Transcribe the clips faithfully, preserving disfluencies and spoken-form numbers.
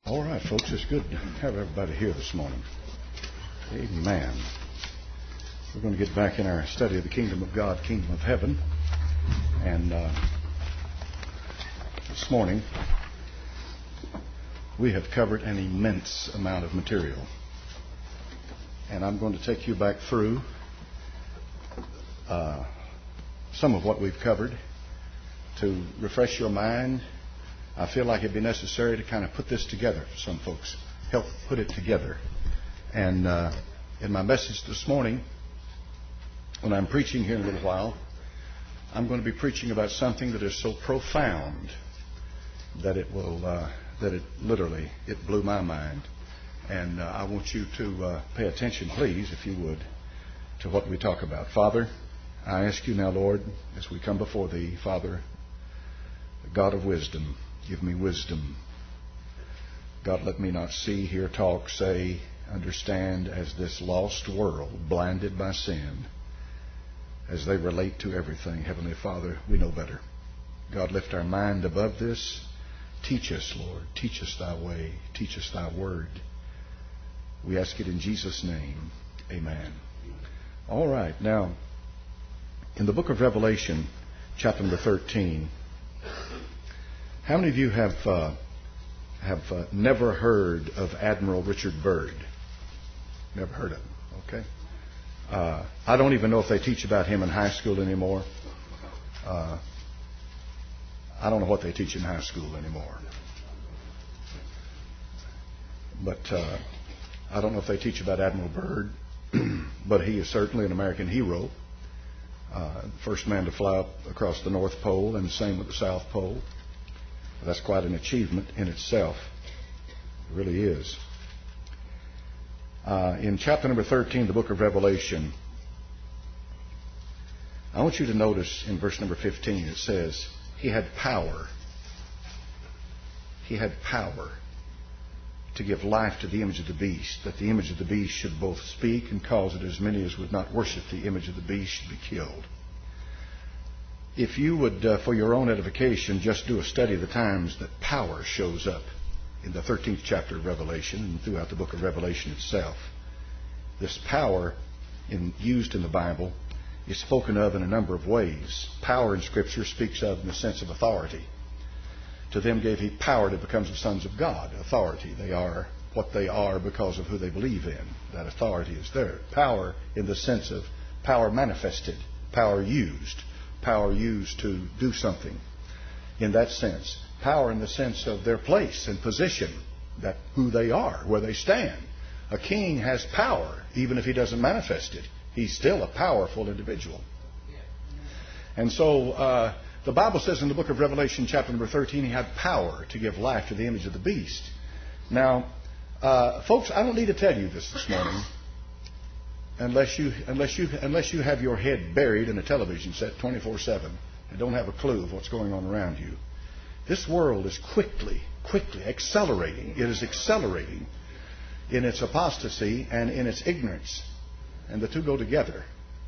All right, folks, it's good to have everybody here this morning. Amen. We're going to get back in our study of the Kingdom of God, Kingdom of Heaven. And uh, this morning, we have covered an immense amount of material. And I'm going to take you back through uh, some of what we've covered to refresh your mind. I feel like it'd be necessary to kind of put this together for some folks, help put it together. And uh, in my message this morning, when I'm preaching here in a little while, I'm going to be preaching about something that is so profound that it will, uh, that it literally, it blew my mind. And uh, I want you to uh, pay attention, please, if you would, to what we talk about. Father, I ask you now, Lord, as we come before Thee, Father, the God of wisdom, give me wisdom. God, let me not see, hear, talk, say, understand as this lost world, blinded by sin, as they relate to everything. Heavenly Father, we know better. God, lift our mind above this. Teach us, Lord. Teach us Thy way. Teach us Thy word. We ask it in Jesus' name. Amen. All right. Now, in the book of Revelation, chapter number thirteen, how many of you have uh, have uh, never heard of Admiral Richard Byrd? Never heard of him. Okay. Uh, I don't even know if they teach about him in high school anymore. Uh, I don't know what they teach in high school anymore. But uh, I don't know if they teach about Admiral Byrd, but he is certainly an American hero. Uh, first man to fly up across the North Pole, and the same with the South Pole. That's quite an achievement in itself. It really is. Uh, in chapter number thirteen, the book of Revelation, I want you to notice in verse number fifteen, it says, He had power. He had power to give life to the image of the beast, that the image of the beast should both speak and cause that as many as would not worship the image of the beast should be killed. If you would, uh, for your own edification, just do a study of the times that power shows up in the thirteenth chapter of Revelation and throughout the book of Revelation itself. This power in, used in the Bible is spoken of in a number of ways. Power in Scripture speaks of in the sense of authority. To them gave He power to become the sons of God. Authority. They are what they are because of who they believe in. That authority is there. Power in the sense of power manifested, power used. Power used to do something in that sense. Power in the sense of their place and position, that who they are, where they stand. A king has power, even if he doesn't manifest it. He's still a powerful individual. And so uh, the Bible says in the book of Revelation, chapter number thirteen, he had power to give life to the image of the beast. Now, uh, folks, I don't need to tell you this this morning. Unless you, unless you, unless you have your head buried in a television set twenty-four seven and don't have a clue of what's going on around you. This world is quickly, quickly accelerating. It is accelerating in its apostasy and in its ignorance. And the two go together.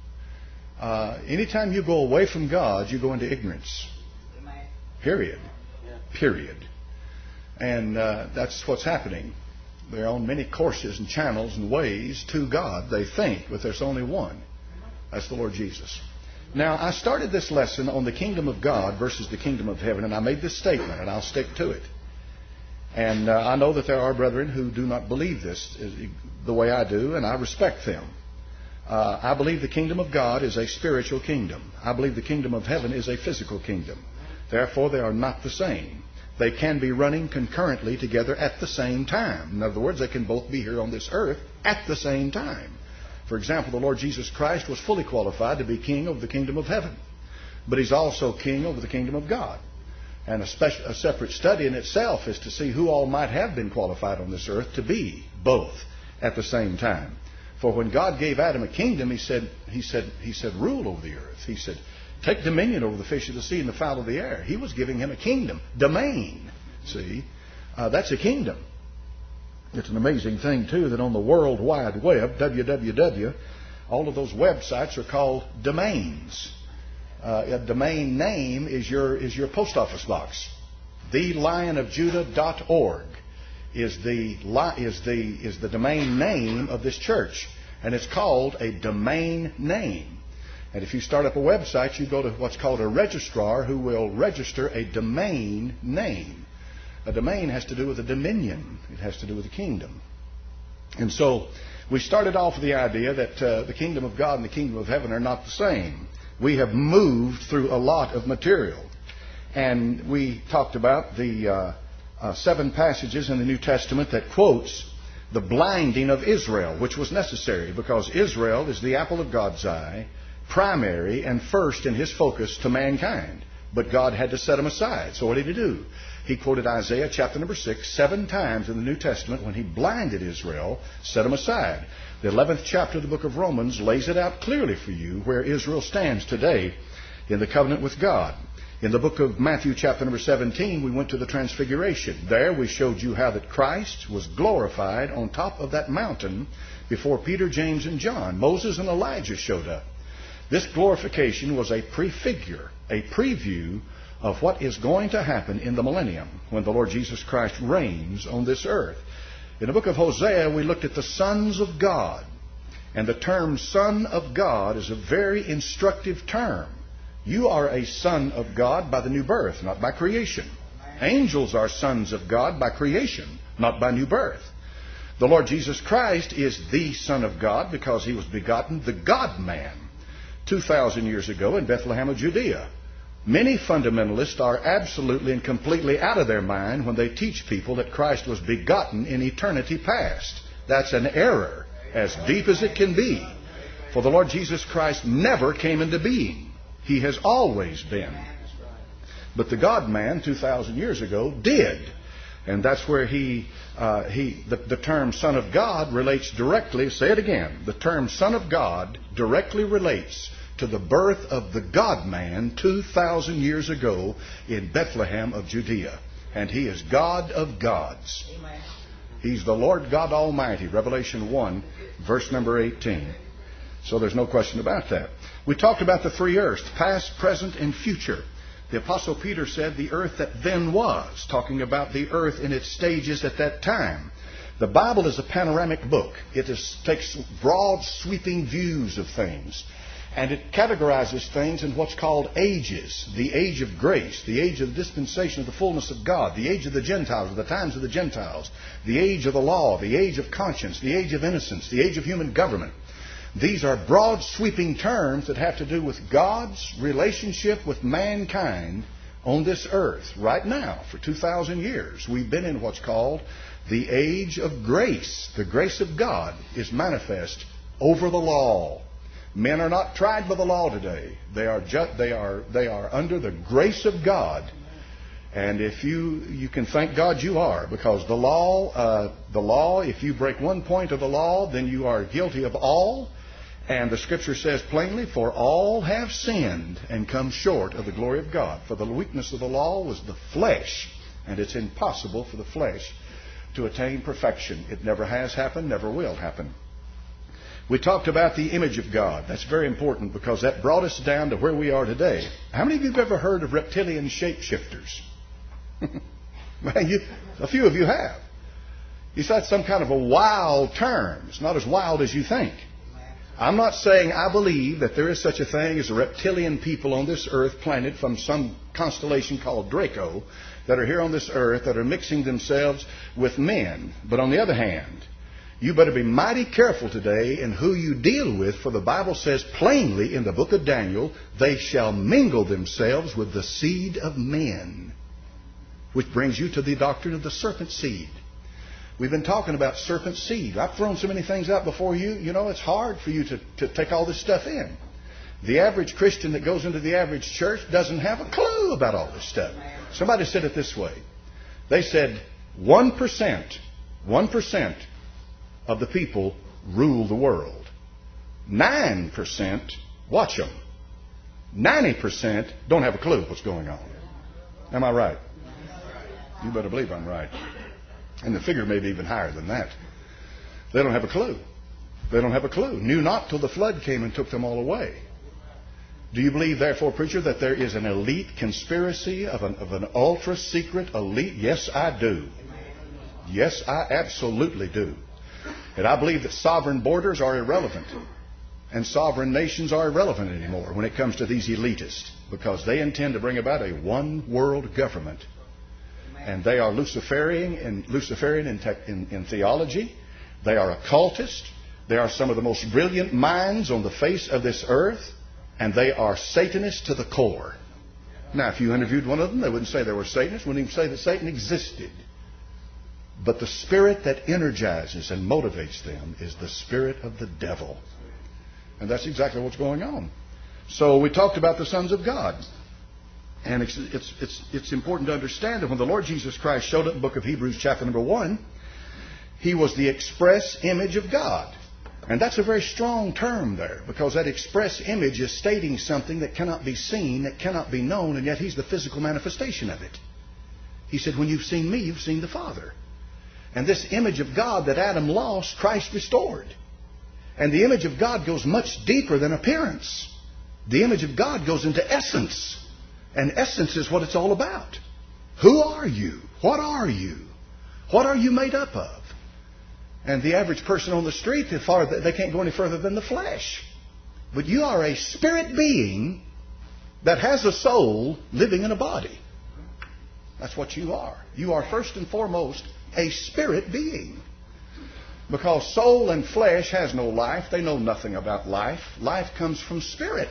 Uh, anytime you go away from God, you go into ignorance. Period. Period. And uh, that's what's happening. They're on many courses and channels and ways to God, they think, but there's only one. That's the Lord Jesus. Now, I started this lesson on the kingdom of God versus the kingdom of heaven, and I made this statement, and I'll stick to it. And uh, I know that there are brethren who do not believe this the way I do, and I respect them. Uh, I believe the kingdom of God is a spiritual kingdom. I believe the kingdom of heaven is a physical kingdom. Therefore, they are not the same. They can be running concurrently together at the same time. In other words, they can both be here on this earth at the same time. For example, the Lord Jesus Christ was fully qualified to be king over the kingdom of heaven. But He's also king over the kingdom of God. And a, special, a separate study in itself is to see who all might have been qualified on this earth to be both at the same time. For when God gave Adam a kingdom, He said, He said, He said, rule over the earth. He said, take dominion over the fish of the sea and the fowl of the air. He was giving him a kingdom. Domain. See? Uh, that's a kingdom. It's an amazing thing, too, that on the World Wide Web, W W W, all of those websites are called domains. Uh, a domain name is your is your post office box. the lion of judah dot org is the is the is the domain name of this church, and it's called a domain name. And if you start up a website, you go to what's called a registrar who will register a domain name. A domain has to do with a dominion. It has to do with a kingdom. And so we started off with the idea that uh, the kingdom of God and the kingdom of heaven are not the same. We have moved through a lot of material. And we talked about the uh, uh, seven passages in the New Testament that quotes the blinding of Israel, which was necessary because Israel is the apple of God's eye, primary and first in his focus to mankind. But God had to set him aside. So what did he do? He quoted Isaiah chapter number six seven times in the New Testament when he blinded Israel, set him aside. The eleventh chapter of the book of Romans lays it out clearly for you where Israel stands today in the covenant with God. In the book of Matthew chapter number seventeen, we went to the Transfiguration. There we showed you how that Christ was glorified on top of that mountain before Peter, James, and John. Moses and Elijah showed up. This glorification was a prefigure, a preview of what is going to happen in the millennium when the Lord Jesus Christ reigns on this earth. In the book of Hosea, we looked at the sons of God. And the term son of God is a very instructive term. You are a son of God by the new birth, not by creation. Angels are sons of God by creation, not by new birth. The Lord Jesus Christ is the Son of God because he was begotten, the God-man, two thousand years ago in Bethlehem of Judea. Many fundamentalists are absolutely and completely out of their mind when they teach people that Christ was begotten in eternity past. That's an error, as deep as it can be. For the Lord Jesus Christ never came into being. He has always been. But the God-man, two thousand years ago, did. And that's where he, uh, he the, the term Son of God relates directly, say it again, the term Son of God directly relates to the birth of the God-man two thousand years ago in Bethlehem of Judea. And he is God of gods. Amen. He's the Lord God Almighty, Revelation one, verse number eighteen. So there's no question about that. We talked about the three earths, past, present, and future. The Apostle Peter said the earth that then was, talking about the earth in its stages at that time. The Bible is a panoramic book. It is, takes broad, sweeping views of things. And it categorizes things in what's called ages. The age of grace, the age of the dispensation of the fullness of God, the age of the Gentiles, or the times of the Gentiles, the age of the law, the age of conscience, the age of innocence, the age of human government. These are broad, sweeping terms that have to do with God's relationship with mankind on this earth right now for two thousand years. We've been in what's called the age of grace. The grace of God is manifest over the law. Men are not tried by the law today. They are ju- they are they are under the grace of God. And if you you can thank God you are, because the law uh, the law, if you break one point of the law, then you are guilty of all. And the Scripture says plainly, for all have sinned and come short of the glory of God. For the weakness of the law was the flesh, and it's impossible for the flesh to attain perfection. It never has happened, never will happen. We talked about the image of God. That's very important because that brought us down to where we are today. How many of you have ever heard of reptilian shapeshifters? Well, you, a few of you have. You said some kind of a wild term. It's not as wild as you think. I'm not saying I believe that there is such a thing as a reptilian people on this earth planet from some constellation called Draco that are here on this earth that are mixing themselves with men. But on the other hand, you better be mighty careful today in who you deal with, for the Bible says plainly in the book of Daniel, they shall mingle themselves with the seed of men. Which brings you to the doctrine of the serpent seed. We've been talking about serpent seed. I've thrown so many things out before you. You know, it's hard for you to, to take all this stuff in. The average Christian that goes into the average church doesn't have a clue about all this stuff. Somebody said it this way. They said one percent, one percent of the people rule the world. nine percent watch them. ninety percent don't have a clue what's going on. Am I right? You better believe I'm right. And the figure may be even higher than that. They don't have a clue. They don't have a clue. Knew not till the flood came and took them all away. Do you believe, therefore, preacher, that there is an elite conspiracy of an, of an ultra-secret elite? Yes, I do. Yes, I absolutely do. And I believe that sovereign borders are irrelevant. And sovereign nations are irrelevant anymore when it comes to these elitists, because they intend to bring about a one-world government. And they are Luciferian in, Luciferian in, te- in, in theology. They are occultists. They are some of the most brilliant minds on the face of this earth. And they are Satanists to the core. Now, if you interviewed one of them, they wouldn't say they were Satanists. Wouldn't even say that Satan existed. But the spirit that energizes and motivates them is the spirit of the devil. And that's exactly what's going on. So we talked about the sons of God. And it's, it's, it's, it's important to understand that when the Lord Jesus Christ showed up in the book of Hebrews chapter number one, He was the express image of God. And that's a very strong term there, because that express image is stating something that cannot be seen, that cannot be known, and yet He's the physical manifestation of it. He said, when you've seen me, you've seen the Father. And this image of God that Adam lost, Christ restored. And the image of God goes much deeper than appearance. The image of God goes into essence. And essence is what it's all about. Who are you? What are you? What are you made up of? And the average person on the street, they, far, they can't go any further than the flesh. But you are a spirit being that has a soul living in a body. That's what you are. You are first and foremost a spirit being. Because soul and flesh has no life. They know nothing about life. Life comes from spirit.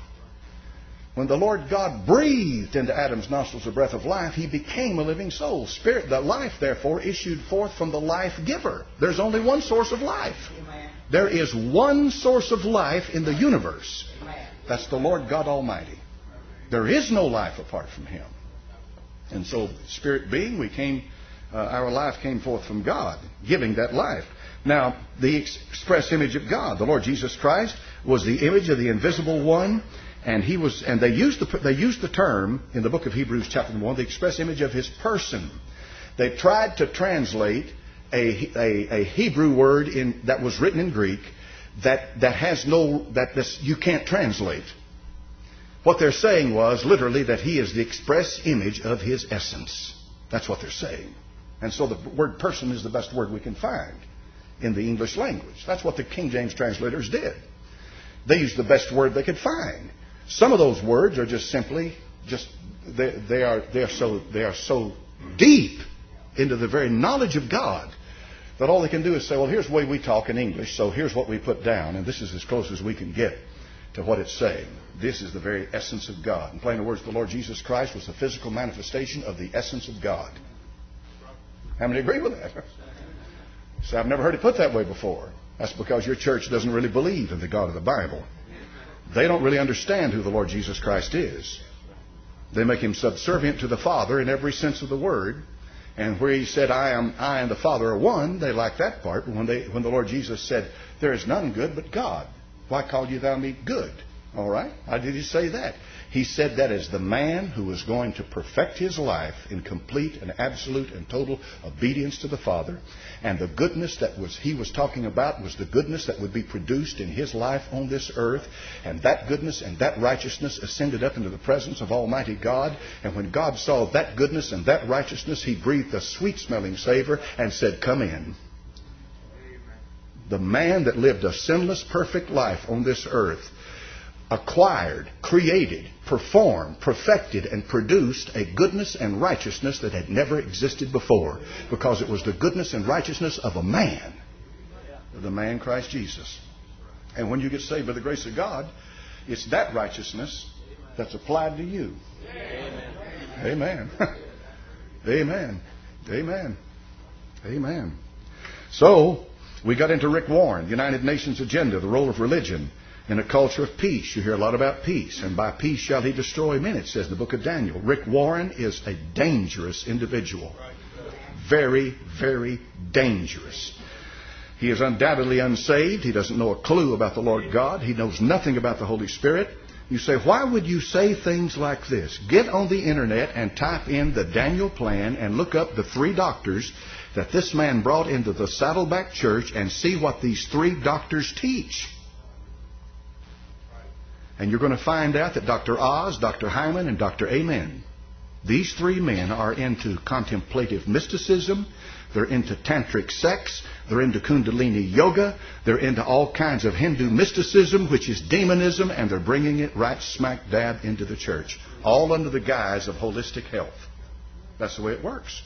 When the Lord God breathed into Adam's nostrils the breath of life, he became a living soul. Spirit, the life, therefore, issued forth from the life giver. There's only one source of life. Amen. There is one source of life in the universe. Amen. That's the Lord God Almighty. There is no life apart from Him. And so, spirit being, we came, uh, our life came forth from God, giving that life. Now, the express image of God, the Lord Jesus Christ, was the image of the invisible one. And he was, and they used the they used the term in the book of Hebrews chapter one, the express image of His person. They tried to translate a, a, a Hebrew word in that was written in Greek that that has no that this you can't translate. What they're saying was literally that He is the express image of His essence. That's what they're saying. And so the word person is the best word we can find in the English language. That's what the King James translators did. They used the best word they could find. Some of those words are just simply, just they, they are they are so they are so deep into the very knowledge of God that all they can do is say, well, here's the way we talk in English, so here's what we put down, and this is as close as we can get to what it's saying. This is the very essence of God. In plain words, the Lord Jesus Christ was the physical manifestation of the essence of God. How many agree with that? So I've never heard it put that way before. That's because your church doesn't really believe in the God of the Bible. They don't really understand who the Lord Jesus Christ is. They make Him subservient to the Father in every sense of the word. And where He said, I am, I and the Father are one, they like that part. But when, they, when the Lord Jesus said, there is none good but God, why call you thou me good? All right? Why did He say that? He said that as the man who was going to perfect his life in complete and absolute and total obedience to the Father. And the goodness that was he was talking about was the goodness that would be produced in his life on this earth. And that goodness and that righteousness ascended up into the presence of Almighty God. And when God saw that goodness and that righteousness, He breathed a sweet-smelling savor and said, come in. The man that lived a sinless, perfect life on this earth acquired, created, performed, perfected, and produced a goodness and righteousness that had never existed before, because it was the goodness and righteousness of a man, the man Christ Jesus. And when you get saved by the grace of God, it's that righteousness that's applied to you. Amen. Amen. Amen. Amen. So, we got into Rick Warren, United Nations Agenda, the role of religion in a culture of peace. You hear a lot about peace. And by peace shall He destroy men, it says in the book of Daniel. Rick Warren is a dangerous individual. Very, very dangerous. He is undoubtedly unsaved. He doesn't know a clue about the Lord God. He knows nothing about the Holy Spirit. You say, why would you say things like this? Get on the internet and type in the Daniel Plan and look up the three doctors that this man brought into the Saddleback Church and see what these three doctors teach. And you're going to find out that Doctor Oz, Doctor Hyman, and Doctor Amen, These three men are into contemplative mysticism. They're into tantric sex. They're into kundalini yoga. They're into all kinds of Hindu mysticism, which is demonism, and they're bringing it right smack dab into the church, all under the guise of holistic health. That's the way it works.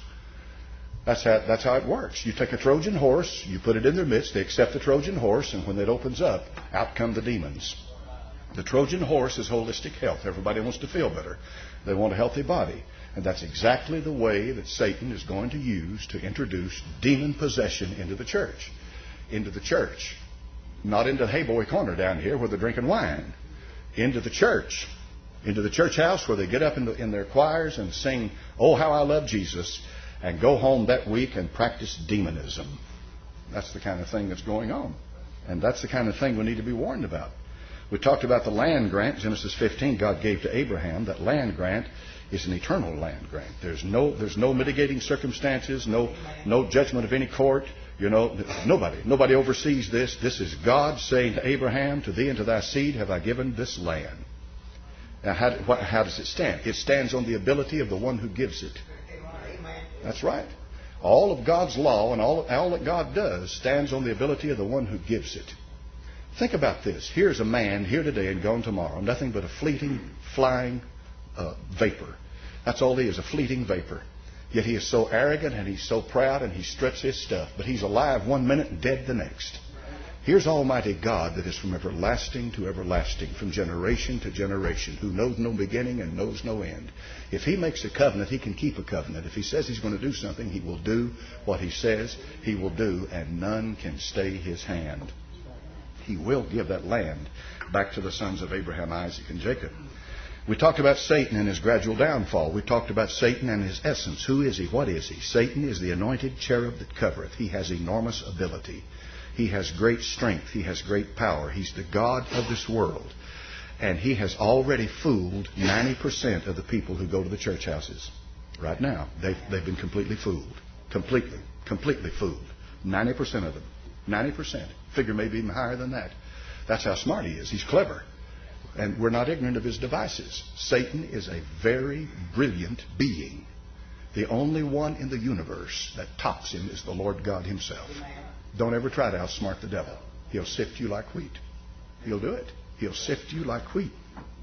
That's how, that's how it works. You take a Trojan horse, you put it in their midst, they accept the Trojan horse, and when it opens up, out come the demons. The Trojan horse is holistic health. Everybody wants to feel better. They want a healthy body. And that's exactly the way that Satan is going to use to introduce demon possession into the church. Into the church. Not into the Hey Boy corner down here where they're drinking wine. Into the church. Into the church house where they get up in, the, in their choirs and sing, "Oh, how I love Jesus," and go home that week and practice demonism. That's the kind of thing that's going on. And that's the kind of thing we need to be warned about. We talked about the land grant. Genesis fifteen, God gave to Abraham. That land grant is an eternal land grant. There's no there's no mitigating circumstances, no no judgment of any court. You know, nobody nobody oversees this. This is God saying to Abraham, "To thee and to thy seed have I given this land." Now, how, what, how does it stand? It stands on the ability of the one who gives it. That's right. All of God's law and all, all that God does stands on the ability of the one who gives it. Think about this. Here's a man here today and gone tomorrow. Nothing but a fleeting, flying uh, vapor. That's all he is, a fleeting vapor. Yet he is so arrogant and he's so proud and he struts his stuff. But he's alive one minute and dead the next. Here's Almighty God that is from everlasting to everlasting, from generation to generation, who knows no beginning and knows no end. If he makes a covenant, he can keep a covenant. If he says he's going to do something, he will do what he says he will do, and none can stay his hand. He will give that land back to the sons of Abraham, Isaac, and Jacob. We talked about Satan and his gradual downfall. We talked about Satan and his essence. Who is he? What is he? Satan is the anointed cherub that covereth. He has enormous ability. He has great strength. He has great power. He's the God of this world. And he has already fooled ninety percent of the people who go to the church houses. Right now, they've, they've been completely fooled. Completely, completely fooled. ninety percent of them. ninety percent. Figure maybe even higher than that. That's how smart he is. He's clever. And we're not ignorant of his devices. Satan is a very brilliant being. The only one in the universe that tops him is the Lord God himself. Don't ever try to outsmart the devil. He'll sift you like wheat. He'll do it. He'll sift you like wheat.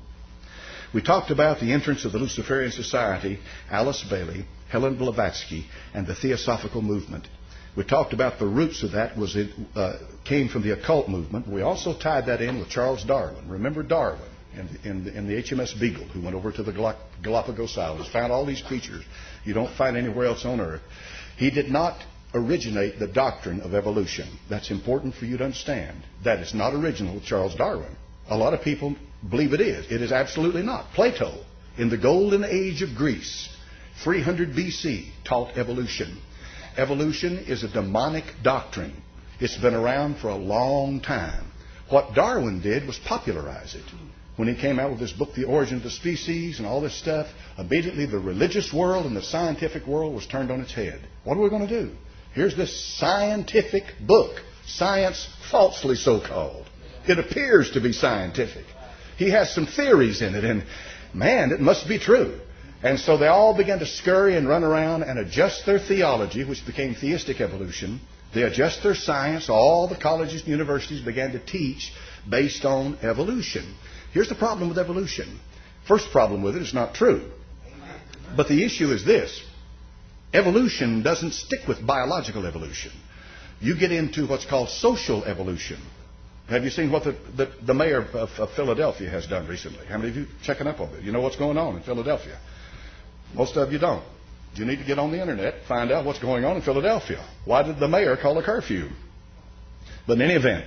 We talked about the entrance of the Luciferian Society, Alice Bailey, Helen Blavatsky, and the Theosophical movement. We talked about the roots of that was it uh, came from the occult movement. We also tied that in with Charles Darwin. Remember Darwin in, in, in the H M S Beagle, who went over to the Galapagos Islands, found all these creatures you don't find anywhere else on Earth. He did not originate the doctrine of evolution. That's important for you to understand. That is not original with Charles Darwin. A lot of people believe it is. It is absolutely not. Plato, in the golden age of Greece, three hundred B C, taught evolution. Evolution is a demonic doctrine. It's been around for a long time. What Darwin did was popularize it. When he came out with this book, The Origin of the Species, and all this stuff, immediately the religious world and the scientific world was turned on its head. What are we going to do? Here's this scientific book, science falsely so-called. It appears to be scientific. He has some theories in it, and man, it must be true. And so they all began to scurry and run around and adjust their theology, which became theistic evolution. They adjust their science. All the colleges and universities began to teach based on evolution. Here's the problem with evolution. First problem with it, it's not true. But the issue is this. Evolution doesn't stick with biological evolution. You get into what's called social evolution. Have you seen what the, the, the mayor of, of Philadelphia has done recently? How many of you checking up on it? You know what's going on in Philadelphia? Most of you don't. You need to get on the internet, find out what's going on in Philadelphia. Why did the mayor call a curfew? But in any event,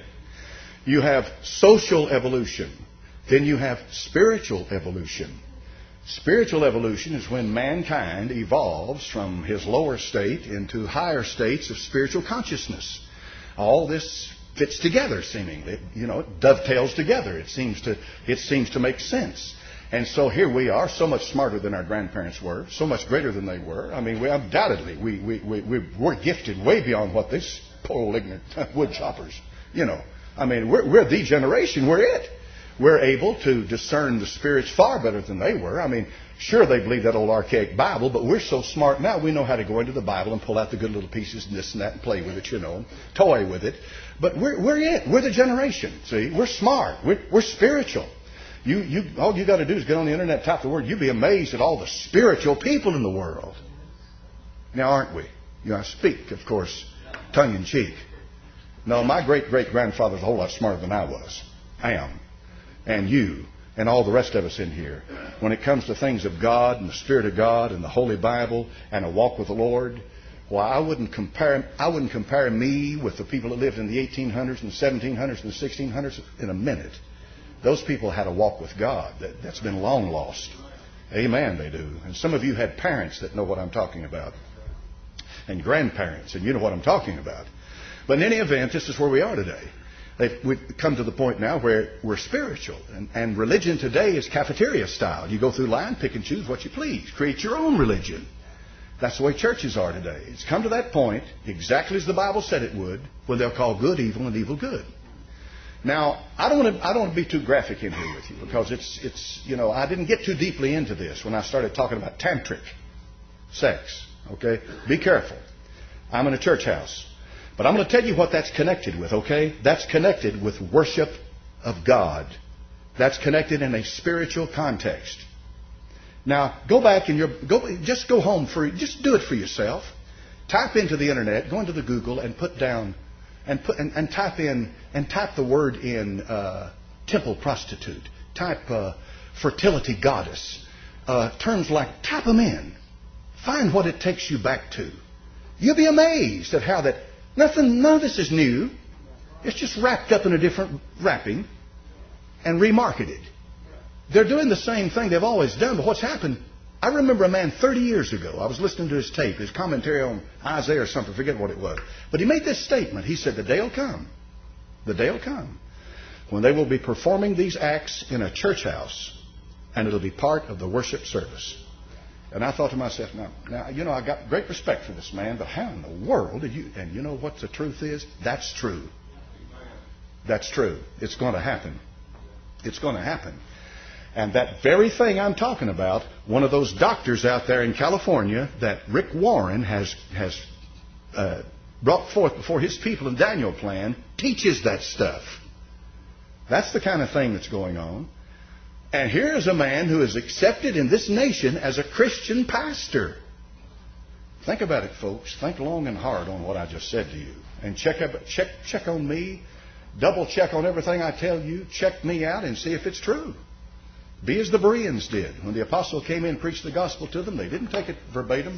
you have social evolution. Then you have spiritual evolution. Spiritual evolution is when mankind evolves from his lower state into higher states of spiritual consciousness. All this fits together, seemingly. You know, it dovetails together. It seems to, it seems to make sense. And so here we are, so much smarter than our grandparents were, so much greater than they were. I mean, we undoubtedly, we, we, we, we, we're gifted way beyond what this poor old ignorant wood choppers, you know. I mean, we're, we're the generation. We're it. We're able to discern the spirits far better than they were. I mean, sure, they believe that old archaic Bible, but we're so smart now, we know how to go into the Bible and pull out the good little pieces and this and that and play with it, you know, toy with it. But we're, we're it. We're the generation, see. We're smart. We're, we're spiritual. You, you, all you got to do is get on the internet, type the word. You'd be amazed at all the spiritual people in the world. Now, aren't we? You know, I speak, of course, tongue in cheek. No, my great-great-grandfather's a whole lot smarter than I was. I am. And you and all the rest of us in here. When it comes to things of God and the Spirit of God and the Holy Bible and a walk with the Lord, well, I wouldn't compare I wouldn't compare me with the people that lived in the eighteen hundreds and the seventeen hundreds and the sixteen hundreds in a minute. Those people had a walk with God that, that's been long lost. Amen, they do. And some of you had parents that know what I'm talking about. And grandparents, and you know what I'm talking about. But in any event, this is where we are today. They've, we've come to the point now where we're spiritual. And, and religion today is cafeteria style. You go through line, pick and choose what you please. Create your own religion. That's the way churches are today. It's come to that point, exactly as the Bible said it would, where they'll call good evil and evil good. Now, I don't want to, I don't want to be too graphic in here with you because it's, it's, you know, I didn't get too deeply into this when I started talking about tantric sex. Okay? Be careful. I'm in a church house. But I'm going to tell you what that's connected with, okay? That's connected with worship of God. That's connected in a spiritual context. Now, go back and you're, go, just go home for, just do it for yourself. Type into the internet, go into the Google and put down, and put, and, and type in, and type the word in, uh, temple prostitute. Type, uh, fertility goddess. Uh, terms like, type them in. Find what it takes you back to. You'll be amazed at how that, nothing, none of this is new. It's just wrapped up in a different wrapping and remarketed. They're doing the same thing they've always done, but what's happened, I remember a man thirty years ago, I was listening to his tape, his commentary on Isaiah or something, forget what it was. But he made this statement. He said, the day will come, the day will come, when they will be performing these acts in a church house, and it'll be part of the worship service. And I thought to myself, now, now, you know, I got great respect for this man, but how in the world did you... And you know what the truth is? That's true. That's true. It's going to happen. It's going to happen. And that very thing I'm talking about, one of those doctors out there in California that Rick Warren has, has uh, brought forth before his people in Daniel Plan, teaches that stuff. That's the kind of thing that's going on. And here is a man who is accepted in this nation as a Christian pastor. Think about it, folks. Think long and hard on what I just said to you. And check, check, check on me. Double check on everything I tell you. Check me out and see if it's true. Be as the Bereans did. When the apostle came in and preached the gospel to them, they didn't take it verbatim.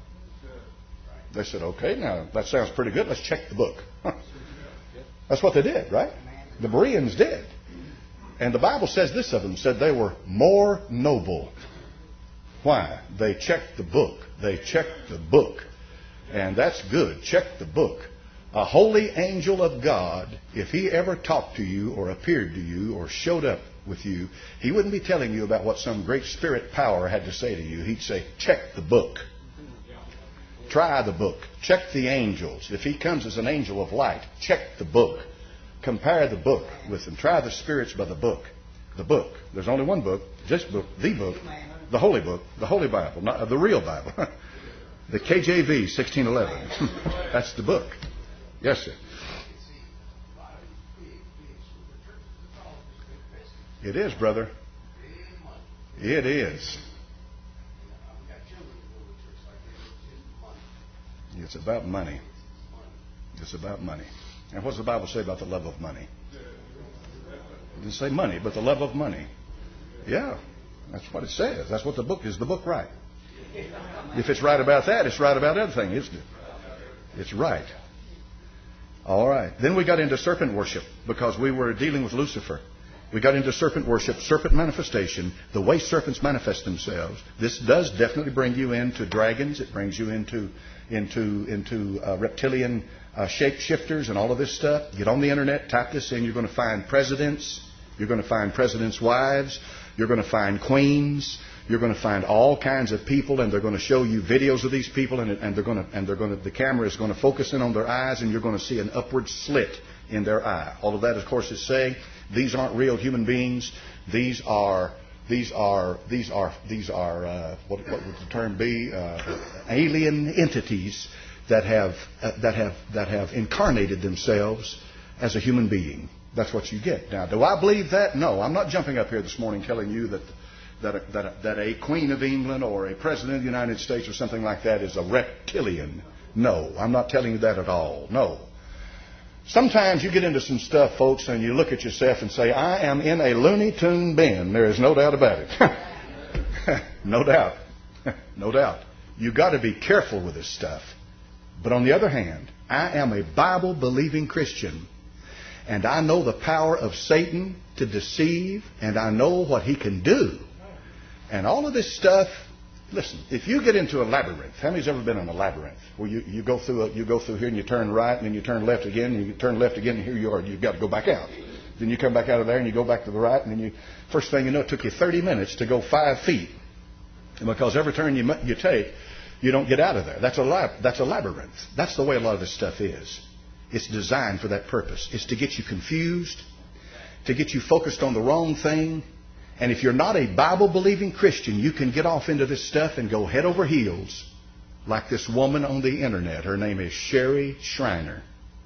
They said, okay, now that sounds pretty good. Let's check the book. Huh. That's what they did, right? The Bereans did. And the Bible says this of them, said they were more noble. Why? They checked the book. They checked the book. And that's good. Check the book. A holy angel of God, if he ever talked to you or appeared to you or showed up with you, he wouldn't be telling you about what some great spirit power had to say to you. He'd say, check the book. Try the book. Check the angels. If he comes as an angel of light, check the book. Compare the book with them. Try the spirits by the book. The book. There's only one book. This book. The book. The Holy Book. The Holy Bible. Not the real Bible. The K J V sixteen eleven. That's the book. Yes, sir. It is, brother. It is. It's about money. It's about money. And what does the Bible say about the love of money? It didn't say money, but the love of money. Yeah, that's what it says. That's what the book is. The book right? If it's right about that, it's right about everything, isn't it? It's right. All right. Then we got into serpent worship because we were dealing with Lucifer. We got into serpent worship, serpent manifestation, the way serpents manifest themselves. This does definitely bring you into dragons. It brings you into into into uh, reptilian uh, shapeshifters and all of this stuff. Get on the internet, type this in. You're going to find presidents. You're going to find presidents' wives. You're going to find queens. You're going to find all kinds of people, and they're going to show you videos of these people, and, and they're going to and they're going to the camera is going to focus in on their eyes, and you're going to see an upward slit in their eye. All of that, of course, is saying These aren't real human beings. These are these are these are these are uh, what, what would the term be? Uh, alien entities that have uh, that have that have incarnated themselves as a human being. That's what you get. Now, do I believe that? No, I'm not jumping up here this morning telling you that that a, that a, that a Queen of England or a President of the United States or something like that is a reptilian. No, I'm not telling you that at all. No. Sometimes you get into some stuff, folks, and you look at yourself and say, I am in a Looney Tune bin. There is no doubt about it. No doubt. No doubt. You've got to be careful with this stuff. But on the other hand, I am a Bible-believing Christian. And I know the power of Satan to deceive. And I know what he can do. And all of this stuff, listen, if you get into a labyrinth, how many's ever been in a labyrinth? Where you, you go through a, you go through here and you turn right and then you turn left again and you turn left again and here you are. You've got to go back out. Then you come back out of there and you go back to the right and then you, first thing you know, it took you thirty minutes to go five feet. And because every turn you, you take, you don't get out of there. That's a lab, that's a labyrinth. That's the way a lot of this stuff is. It's designed for that purpose. It's to get you confused, to get you focused on the wrong thing. And if you're not a Bible-believing Christian, you can get off into this stuff and go head over heels like this woman on the internet. Her name is Sherry Shriner.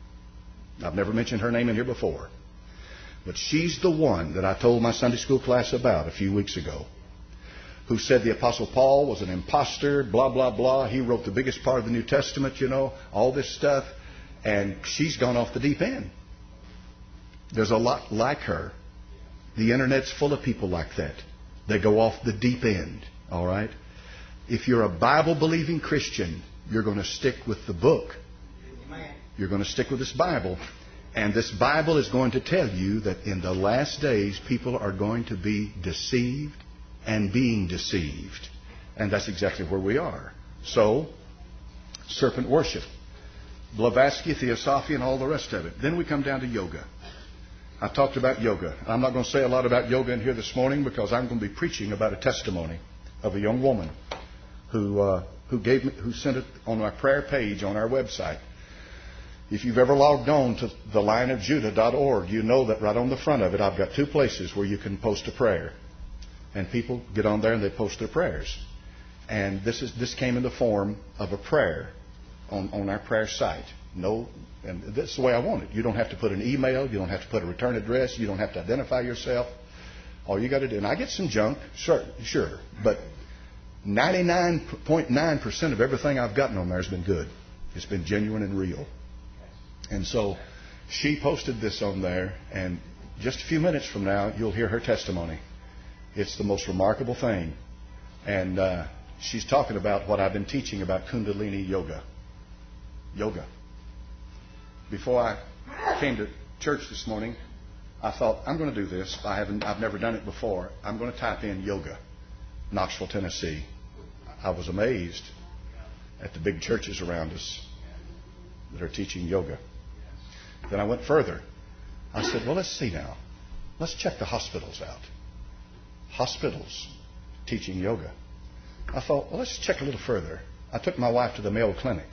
I've never mentioned her name in here before. But she's the one that I told my Sunday school class about a few weeks ago, who said the Apostle Paul was an imposter, blah, blah, blah. He wrote the biggest part of the New Testament, you know, all this stuff. And she's gone off the deep end. There's a lot like her. The internet's full of people like that. They go off the deep end, all right? If you're a Bible-believing Christian, you're going to stick with the book. You're going to stick with this Bible. And this Bible is going to tell you that in the last days, people are going to be deceived and being deceived. And that's exactly where we are. So, serpent worship, Blavatsky, Theosophy, and all the rest of it. Then we come down to yoga. I talked about yoga. I'm not going to say a lot about yoga in here this morning because I'm going to be preaching about a testimony of a young woman who uh, who gave me, who sent it on my prayer page on our website. If you've ever logged on to the lion of judah dot org, you know that right on the front of it, I've got two places where you can post a prayer, and people get on there and they post their prayers. And this is this came in the form of a prayer on on our prayer site. No. And that's the way I want it. You don't have to put an email. You don't have to put a return address. You don't have to identify yourself. All you got to do, and I get some junk, sure, sure, but ninety-nine point nine percent of everything I've gotten on there has been good. It's been genuine and real. And so she posted this on there, and just a few minutes from now, you'll hear her testimony. It's the most remarkable thing. And uh, she's talking about what I've been teaching about Kundalini Yoga. Yoga. Before I came to church this morning, I thought, I'm going to do this. I haven't, I've never done it before. I'm going to type in yoga, Knoxville, Tennessee. I was amazed at the big churches around us that are teaching yoga. Then I went further. I said, well, let's see now. Let's check the hospitals out. Hospitals teaching yoga. I thought, well, let's check a little further. I took my wife to the Mayo Clinic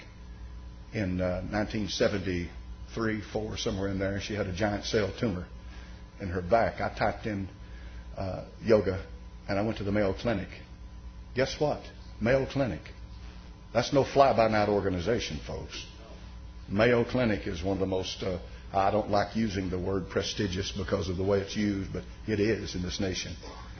in uh, nineteen seventy-three, four, somewhere in there. She had a giant cell tumor in her back. I typed in uh, yoga, and I went to the Mayo Clinic. Guess what? Mayo Clinic. That's no fly-by-night organization, folks. Mayo Clinic is one of the most, uh, I don't like using the word prestigious because of the way it's used, but it is in this nation.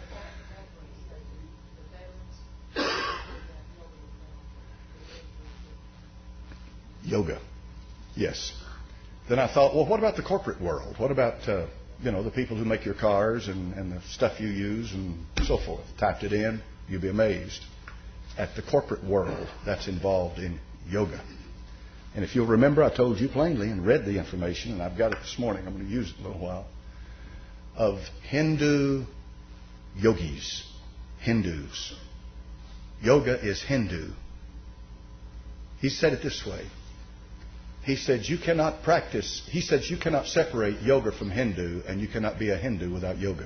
Yoga. Yes. Then I thought, well, what about the corporate world? What about, uh, you know, the people who make your cars and, and the stuff you use and so forth? Typed it in. You'll be amazed at the corporate world that's involved in yoga. And if you'll remember, I told you plainly and read the information, and I've got it this morning. I'm going to use it in a little while. Of Hindu yogis. Hindus. Yoga is Hindu. He said it this way. He said, you cannot practice, he said, you cannot separate yoga from Hindu, and you cannot be a Hindu without yoga.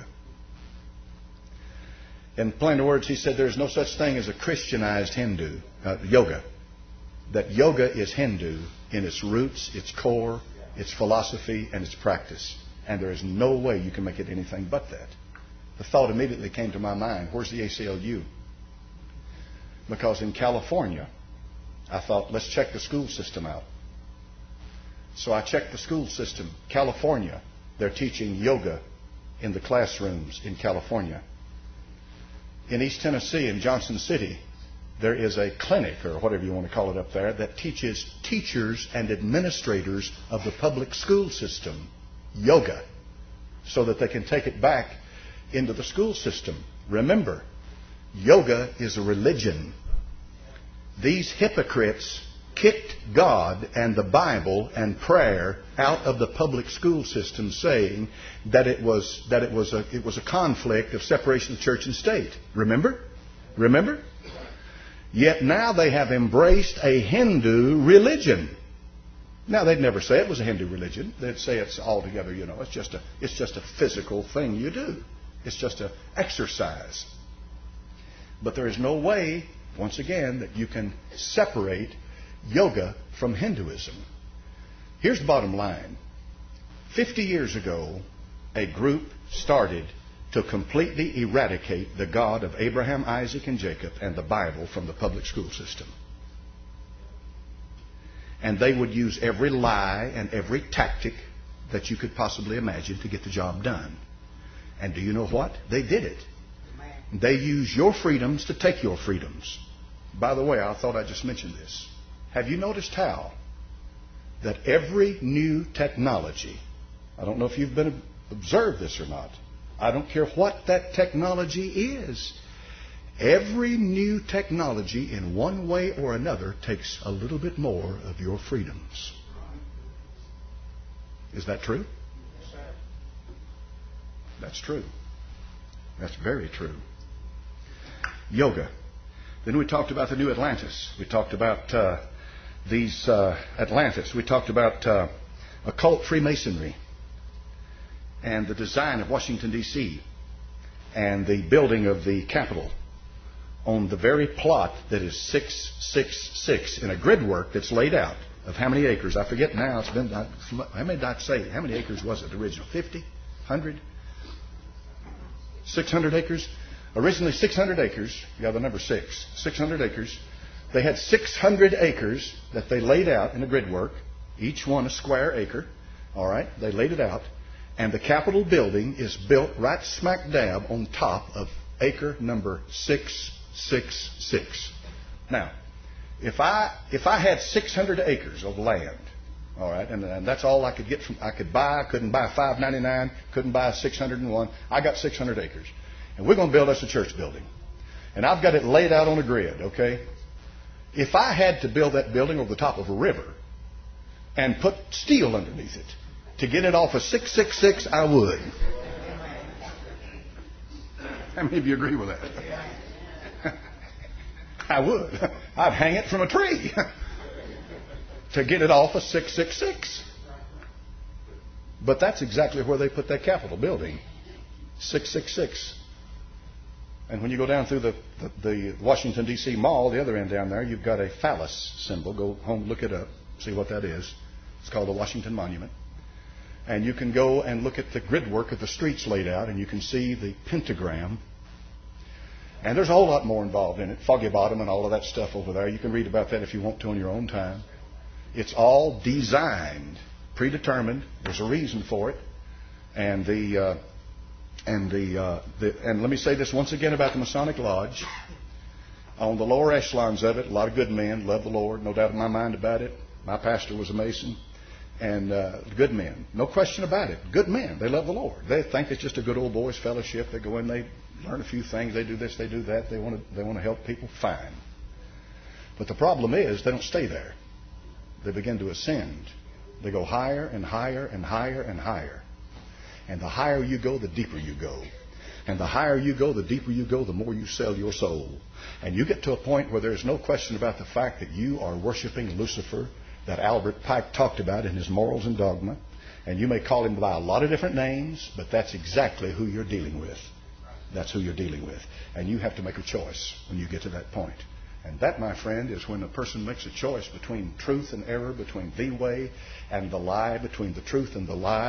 In plain words, he said, there is no such thing as a Christianized Hindu, uh, yoga. That yoga is Hindu in its roots, its core, its philosophy, and its practice. And there is no way you can make it anything but that. The thought immediately came to my mind, where's the A C L U? Because in California, I thought, let's check the school system out. So I checked the school system. California, they're teaching yoga in the classrooms in California. In East Tennessee, in Johnson City, there is a clinic, or whatever you want to call it up there, that teaches teachers and administrators of the public school system yoga so that they can take it back into the school system. Remember, yoga is a religion. These hypocrites kicked God and the Bible and prayer out of the public school system, saying that it was that it was a it was a conflict of separation of church and state. Remember? Remember? Yet now they have embraced a Hindu religion. Now they'd never say it was a Hindu religion. They'd say it's altogether, you know, it's just a it's just a physical thing you do. It's just an exercise. But there is no way, once again, that you can separate yoga from Hinduism. Here's the bottom line. Fifty years ago, a group started to completely eradicate the God of Abraham, Isaac, and Jacob and the Bible from the public school system. And they would use every lie and every tactic that you could possibly imagine to get the job done. And do you know what? They did it. They use your freedoms to take your freedoms. By the way, I thought I just mentioned this. Have you noticed how that every new technology, I don't know if you've been observed this or not, I don't care what that technology is, every new technology in one way or another takes a little bit more of your freedoms. Is that true? Yes, sir. That's true. That's very true. Yoga. Then we talked about the new Atlantis. We talked about uh, these uh, Atlantis. We talked about uh, occult Freemasonry and the design of Washington, D C and the building of the Capitol on the very plot that is six six six in a grid work that's laid out of how many acres? I forget now. It's been, how many did I say? How many acres was it original? fifty? one hundred? six hundred acres? Originally six hundred acres. You got the number six. six hundred acres. They had six hundred acres that they laid out in a grid work, each one a square acre. All right, they laid it out. And the Capitol building is built right smack dab on top of acre number six six six. Now, if I if I had six hundred acres of land, all right, and, and that's all I could get from I could buy, I couldn't buy five ninety-nine, couldn't buy six hundred one. I got six hundred acres. And we're going to build us a church building. And I've got it laid out on a grid, okay? If I had to build that building over the top of a river and put steel underneath it to get it off of six six six, I would. How many of you agree with that? I would. I'd hang it from a tree to get it off of six six six. But that's exactly where they put that Capitol building. six six six. And when you go down through the, the, the Washington, D C Mall, the other end down there, you've got a phallus symbol. Go home, look it up, see what that is. It's called the Washington Monument. And you can go and look at the grid work of the streets laid out, and you can see the pentagram. And there's a whole lot more involved in it. Foggy Bottom and all of that stuff over there. You can read about that if you want to on your own time. It's all designed, predetermined. There's a reason for it. And the... Uh, And the, uh, the and let me say this once again about the Masonic Lodge. On the lower echelons of it, a lot of good men, love the Lord, no doubt in my mind about it. My pastor was a Mason, and uh, good men, no question about it. Good men, they love the Lord. They think it's just a good old boys fellowship. They go in, they learn a few things, they do this, they do that. They want to they want to help people. Fine, but the problem is they don't stay there. They begin to ascend. They go higher and higher and higher and higher. And the higher you go, the deeper you go. And the higher you go, the deeper you go, the more you sell your soul. And you get to a point where there's no question about the fact that you are worshiping Lucifer, that Albert Pike talked about in his Morals and Dogma. And you may call him by a lot of different names, but that's exactly who you're dealing with. That's who you're dealing with. And you have to make a choice when you get to that point. And that, my friend, is when a person makes a choice between truth and error, between the way and the lie, between the truth and the lie.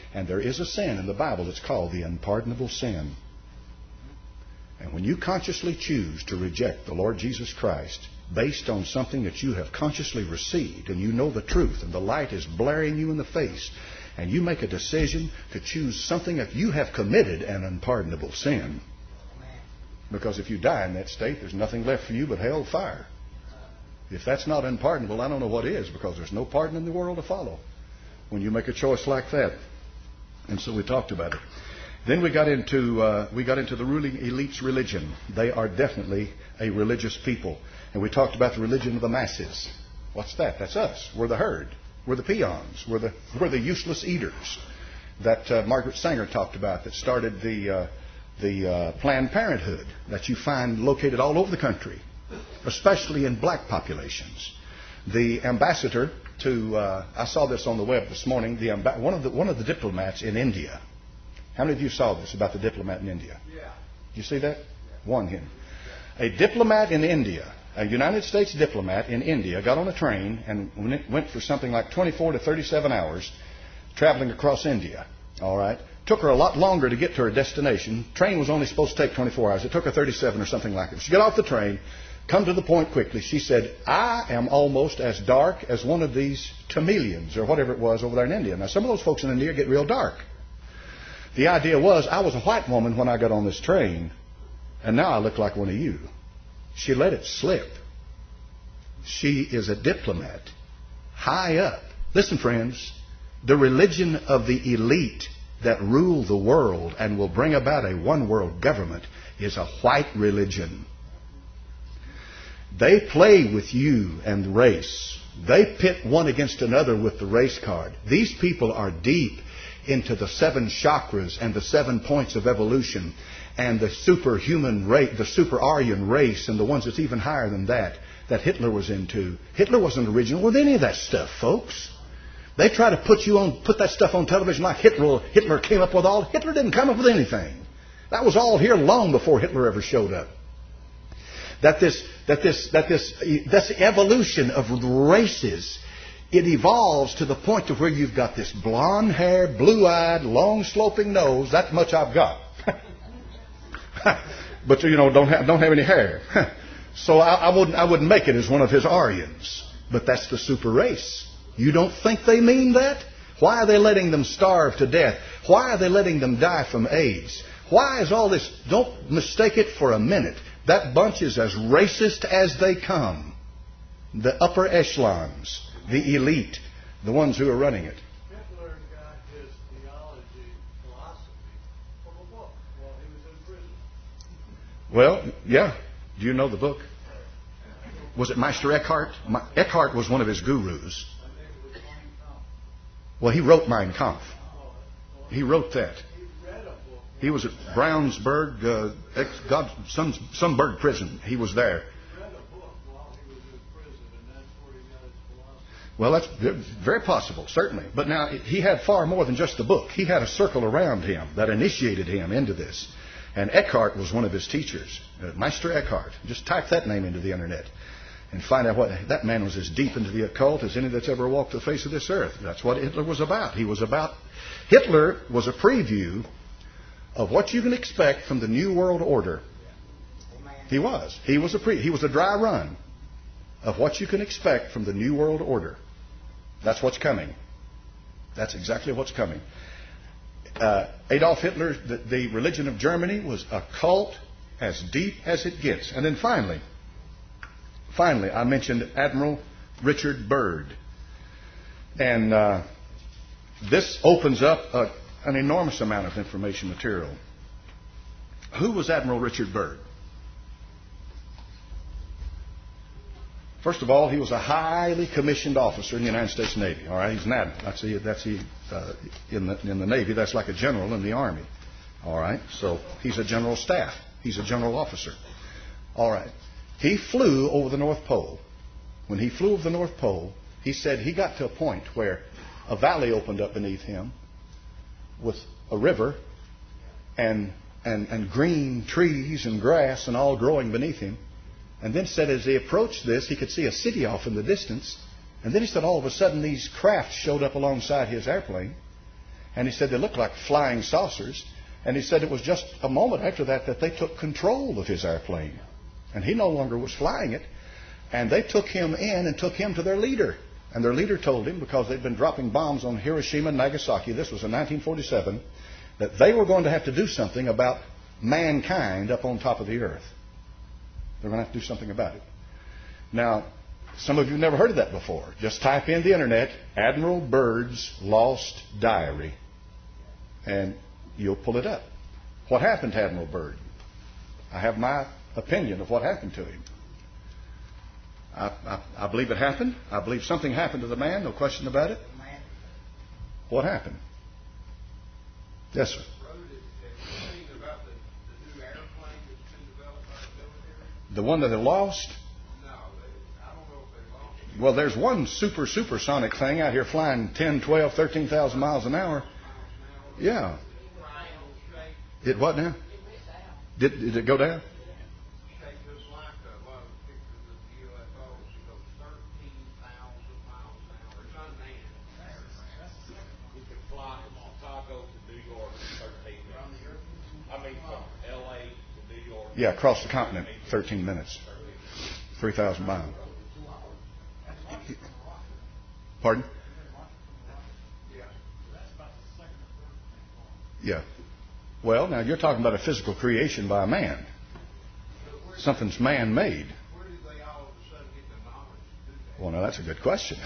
And there is a sin in the Bible that's called the unpardonable sin. And when you consciously choose to reject the Lord Jesus Christ based on something that you have consciously received, and you know the truth, and the light is blaring you in the face, and you make a decision to choose something that you have committed an unpardonable sin. Because if you die in that state, there's nothing left for you but hell fire. If that's not unpardonable, I don't know what is, because there's no pardon in the world to follow when you make a choice like that. And so we talked about it. Then we got into uh, we got into the ruling elite's religion. They are definitely a religious people. And we talked about the religion of the masses. What's that? That's us. We're the herd. We're the peons. We're the we're the useless eaters that uh, Margaret Sanger talked about, that started the uh, the uh, Planned Parenthood that you find located all over the country, especially in black populations. The ambassador to uh, I saw this on the web this morning. The amba- one of the one of the diplomats in India. How many of you saw this about the diplomat in India? Yeah. Did you see that? Yeah. One him. A diplomat in India, a United States diplomat in India, got on a train and went for something like twenty-four to thirty-seven hours traveling across India. All right. Took her a lot longer to get to her destination. Train was only supposed to take twenty-four hours. It took her thirty-seven or something like it. She got off the train, come to the point quickly. She said, I am almost as dark as one of these chameleons or whatever it was over there in India. Now, some of those folks in India get real dark. The idea was, I was a white woman when I got on this train, and now I look like one of you. She let it slip. She is a diplomat, high up. Listen, friends, the religion of the elite that rule the world and will bring about a one-world government is a white religion. They play with you and race. They pit one against another with the race card. These people are deep into the seven chakras and the seven points of evolution and the superhuman race, the super Aryan race, and the ones that's even higher than that, that Hitler was into. Hitler wasn't original with any of that stuff, folks. They try to put you on, put that stuff on television like Hitler, Hitler came up with all. Hitler didn't come up with anything. That was all here long before Hitler ever showed up. That this, that this, that this, that's the evolution of races. It evolves to the point of where you've got this blonde hair, blue-eyed, long sloping nose. That much I've got. But you know, don't have don't have any hair. So I, I wouldn't I wouldn't make it as one of his Aryans. But that's the super race. You don't think they mean that? Why are they letting them starve to death? Why are they letting them die from AIDS? Why is all this? Don't mistake it for a minute. That bunch is as racist as they come. The upper echelons. The elite, the ones who are running it. Hitler got his theology, philosophy from a book while he was in prison. Well, yeah. Do you know the book? Was it Meister Eckhart? Eckhart was one of his gurus. I think it was Mein Kampf. Well, he wrote Mein Kampf. He wrote that. He read a book. He was at Brownsburg, uh, ex, God, some some Berg prison. He was there. Well, that's very possible, certainly. But now, he had far more than just the book. He had a circle around him that initiated him into this. And Eckhart was one of his teachers. Uh, Meister Eckhart. Just type that name into the internet and find out what... That man was as deep into the occult as any that's ever walked the face of this earth. That's what Hitler was about. He was about... Hitler was a preview of what you can expect from the New World Order. He was. He was a pre. He was a dry run of what you can expect from the New World Order. That's what's coming. That's exactly what's coming. Uh, Adolf Hitler, the, the religion of Germany was a cult as deep as it gets. And then finally, finally, I mentioned Admiral Richard Byrd. And uh, this opens up a, an enormous amount of information material. Who was Admiral Richard Byrd? First of all, he was a highly commissioned officer in the United States Navy. All right, he's an admiral. That's he. That's he uh, in the in the Navy. That's like a general in the Army. All right, so he's a general staff. He's a general officer. All right, he flew over the North Pole. When he flew over the North Pole, he said he got to a point where a valley opened up beneath him with a river and and and green trees and grass and all growing beneath him. And then said as he approached this, he could see a city off in the distance. And then he said all of a sudden these crafts showed up alongside his airplane. And he said they looked like flying saucers. And he said it was just a moment after that that they took control of his airplane. And he no longer was flying it. And they took him in and took him to their leader. And their leader told him, because they'd been dropping bombs on Hiroshima and Nagasaki, this was in nineteen forty-seven, that they were going to have to do something about mankind up on top of the earth. They're going to have to do something about it. Now, some of you have never heard of that before. Just type in the internet, Admiral Byrd's Lost Diary, and you'll pull it up. What happened to Admiral Byrd? I have my opinion of what happened to him. I, I, I believe it happened. I believe something happened to the man, no question about it. What happened? Yes, sir. The one that they lost? No, they, I don't know if they lost it. Well, there's one super, supersonic thing out here flying ten, twelve, thirteen thousand miles an hour. Yeah. It what now? Did, did it go down? Yeah, across the continent, thirteen minutes, three thousand miles. Pardon? Yeah. Well, now you're talking about a physical creation by a man. Something's man-made. Well, now that's a good question.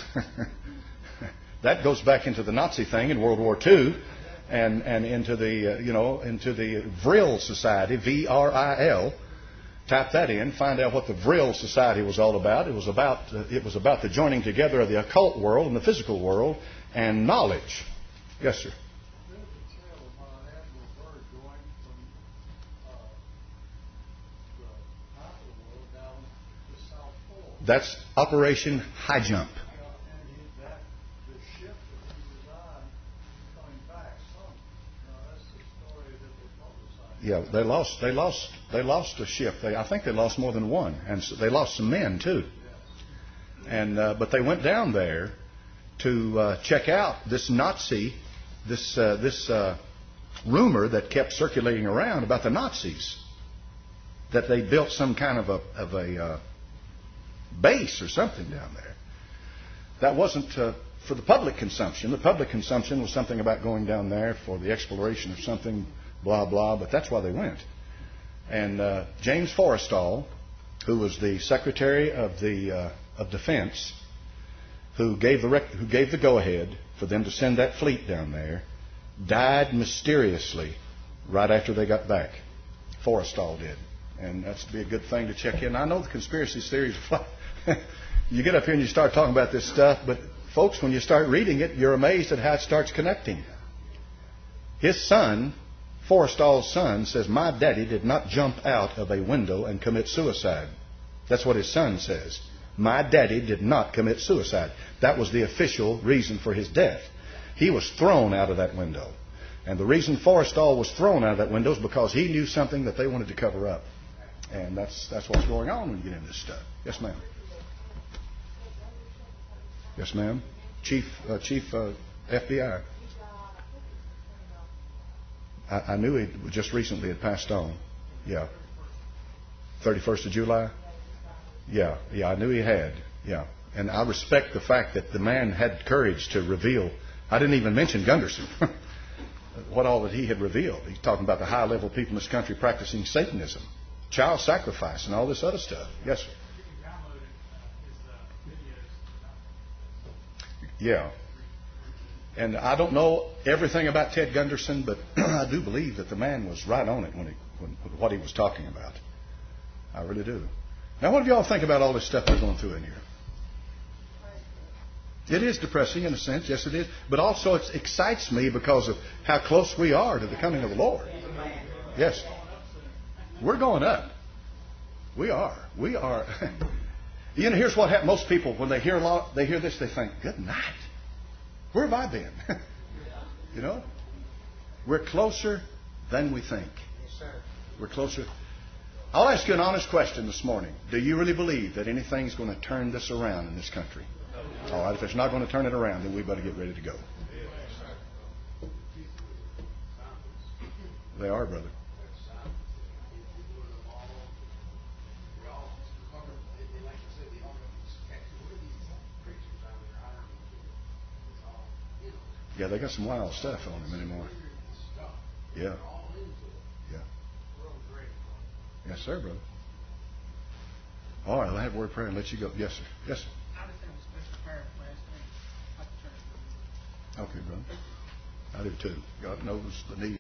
That goes back into the Nazi thing in World War Two. And, and into the, uh, you know, into the Vril Society, V R I L. Type that in, find out what the Vril Society was all about. It was about, uh, it was about the joining together of the occult world and the physical world and knowledge. Yes, sir. There's a trail about Admiral Byrd going from uh, the top of the world down to South Pole. That's Operation High Jump. And he, that, the ship that he was on, coming back some. Now, that's the story that they publicized. Yeah, they lost. They lost. They lost a ship. They, I think they lost more than one, and so they lost some men too. And uh, but they went down there to uh, check out this Nazi, this uh, this uh, rumor that kept circulating around about the Nazis, that they built some kind of a of a uh, base or something down there. That wasn't uh, for the public consumption. The public consumption was something about going down there for the exploration of something, blah, blah, but that's why they went. And uh, James Forrestal, who was the Secretary of the uh, of Defense, who gave the rec- who gave the go-ahead for them to send that fleet down there, died mysteriously right after they got back. Forrestal did. And that's be a good thing to check in. I know the conspiracy theories fly. You get up here and you start talking about this stuff, but folks, when you start reading it, you're amazed at how it starts connecting. His son, Forrestal's son, says, my daddy did not jump out of a window and commit suicide. That's what his son says. My daddy did not commit suicide. That was the official reason for his death. He was thrown out of that window. And the reason Forrestal was thrown out of that window is because he knew something that they wanted to cover up. And that's that's what's going on when you get into this stuff. Yes, ma'am. Yes, ma'am. Chief, uh, Chief uh, F B I. I, I knew he just recently had passed on. Yeah. thirty-first of July? Yeah. Yeah, I knew he had. Yeah. And I respect the fact that the man had courage to reveal. I didn't even mention Gunderson. What all that he had revealed. He's talking about the high-level people in this country practicing Satanism, child sacrifice, and all this other stuff. Yes, sir. Yeah. And I don't know everything about Ted Gunderson, but I do believe that the man was right on it when he, when, with what he was talking about. I really do. Now, what do y'all think about all this stuff we're going through in here? It is depressing in a sense, yes it is. But also it excites me because of how close we are to the coming of the Lord. Yes. We're going up. We are. We are. You know, here's what happens. Most people, when they hear a lot, they hear this, they think, good night. Where have I been? You know? We're closer than we think. We're closer. I'll ask you an honest question this morning. Do you really believe that anything's going to turn this around in this country? All right, if it's not going to turn it around, then we better get ready to go. They are, brother. Yeah, they got some wild stuff on them anymore. Yeah. Yeah. Yes, sir, brother. All right, I'll have a word of prayer and let you go. Yes, sir. Yes, sir. I just have a special prayer request. I have to turn it over. Okay, brother. I do too. God knows the need.